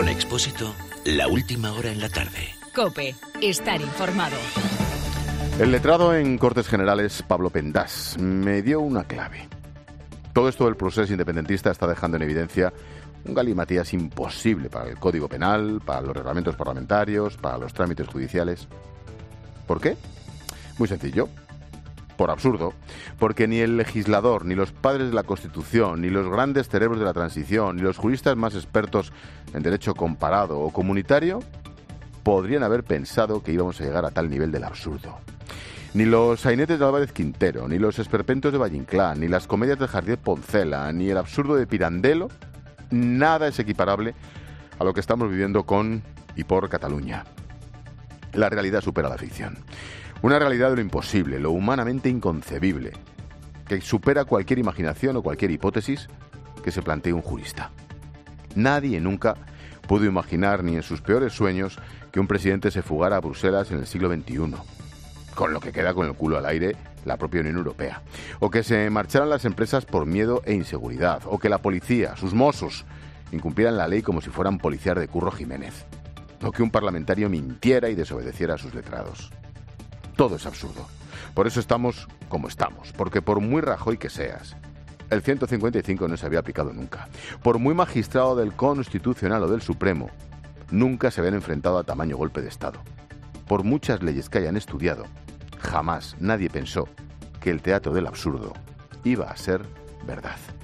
Con Expósito, la última hora en la tarde. COPE. Estar informado. El letrado en Cortes Generales, Pablo Pendás, me dio una clave. Todo esto del procés independentista está dejando en evidencia un galimatías imposible para el Código Penal, para los reglamentos parlamentarios, para los trámites judiciales. ¿Por qué? Muy sencillo. Por absurdo. Porque ni el legislador, ni los padres de la Constitución, ni los grandes cerebros de la transición, ni los juristas más expertos en derecho comparado o comunitario podrían haber pensado que íbamos a llegar a tal nivel del absurdo. Ni los sainetes de Álvarez Quintero, ni los esperpentos de Valle Inclán, ni las comedias de Jardier Poncela, ni el absurdo de Pirandello, nada es equiparable a lo que estamos viviendo con y por Cataluña. La realidad supera la ficción. Una realidad de lo imposible, lo humanamente inconcebible, que supera cualquier imaginación o cualquier hipótesis que se plantee un jurista. Nadie nunca pudo imaginar, ni en sus peores sueños, que un presidente se fugara a Bruselas en el siglo XXI, con lo que queda con el culo al aire la propia Unión Europea, o que se marcharan las empresas por miedo e inseguridad, o que la policía, sus mozos, incumplieran la ley como si fueran policías de Curro Jiménez, o que un parlamentario mintiera y desobedeciera a sus letrados. Todo es absurdo. Por eso estamos como estamos, porque por muy Rajoy que seas, el 155 no se había aplicado nunca. Por muy magistrado del Constitucional o del Supremo, nunca se habían enfrentado a tamaño golpe de Estado. Por muchas leyes que hayan estudiado, jamás nadie pensó que el teatro del absurdo iba a ser verdad.